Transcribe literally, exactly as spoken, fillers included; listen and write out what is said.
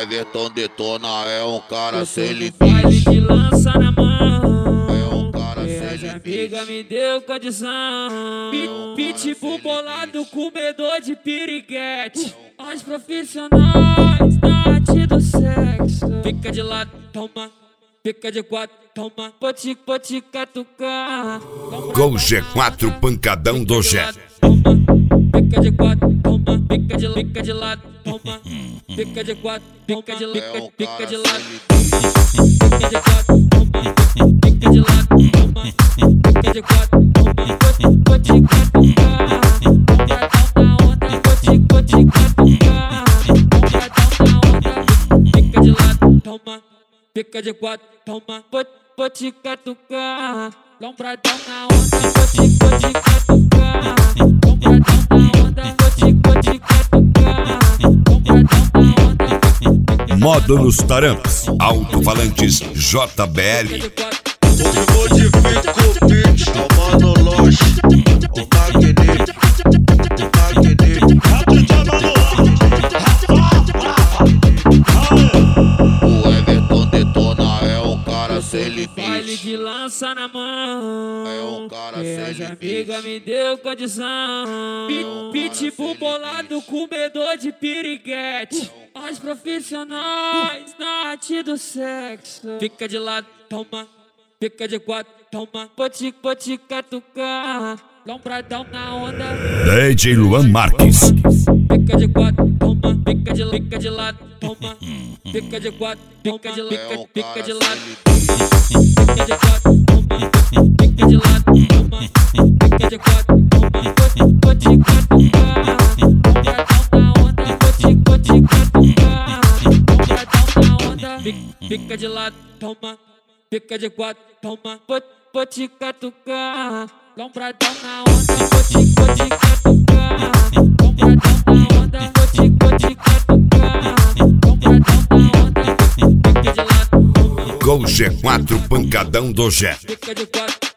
Everton detona, é um cara sem limite. Baile de lança na mão, É um cara sem minhas limite. amigas me deu condição. Pitbull bolado, comedor de piriguete. Os profissionais da arte do sexo. Fica de lado, toma. Fica de quatro, toma. Pode, pode catucar. Com G quatro pancadão do G. Fica de quatro, toma. Fica de, fica de lado, toma. Fica de quatro, fica de, fica, fica de lado. Fica de quatro, toma. Fica de lado, toma. Fica de quatro, toma. Pode, pode catucar. Bombadão na onda, pode, pode catucar. Bombadão na onda. Fica de lado, toma. Fica de quatro, toma. Pode, pode catucar. Lombradão na onda, pode, pode catucar. Lombradão na onda, pode, pode catucar. Lombradão na onda. Modo nos tarampas. Alto-falantes J B L. Fica de quatro. O que modifica o beat, é o Mano Loche, o Magneto, o Magneto. O Everton detona, é um cara sem Baile limite. de lança na mão, É um cara sem minhas limite. amigas me deu condição. um Pi- cara Pitbull sem bolado, comedor de piriguete. Os profissionais da arte do sexo. Fica de lado, toma. Fica de quatro, toma. Pode, pode catucar. Lombradão na onda. D J Luan Marques. Fica de quatro, toma. Fica de, fica de lado, toma. Fica de quatro, fica de, fica, fica de lado. Fica de quatro, toma. Fica de lado, toma. Fica de quatro, toma. Pode, pode catucar. Bombadão na onda, pode, pode catucar. Bombadão na onda. Fica, fica de lado, toma. Fica de quatro, toma. Pode, pode catucar. Lombradão na onda, pode, pode catucar. Lombradão na onda, pode, pode catucar. Lombradão na onda. Fica de lado, toma. Com G quatro pancadão do G. Fica de quatro.